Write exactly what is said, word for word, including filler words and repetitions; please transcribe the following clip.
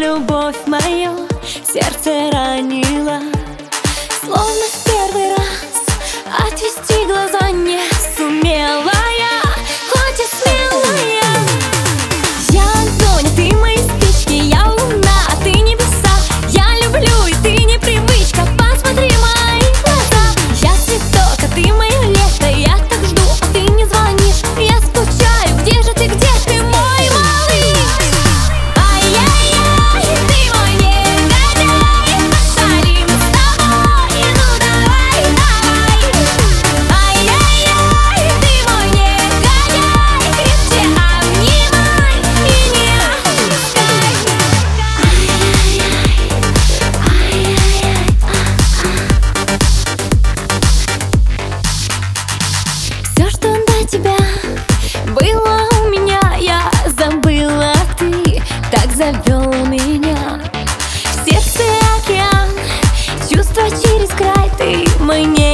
любовь мою сердце ранила. Словно в первый раз отвести глаза не сумела я, хоть и смелая. Я огонь, а ты мои спички, я луна, а ты небеса. Я люблю, и ты не привычка, посмотри мои глаза. Я цветок, а ты мое лето, я так жду, а ты не звонишь. Я скучаю, где же ты, где ты, мой малыш? Ай-яй-яй, ты мой негодяй, пошали мы с тобой, ну давай, давай. Ай-яй-яй, ты мой негодяй, крепче обнимай и не отпускай. Все, что до тебя было у меня, я забыла, ты так завел меня. В сердце океан, чувства через край, ты мне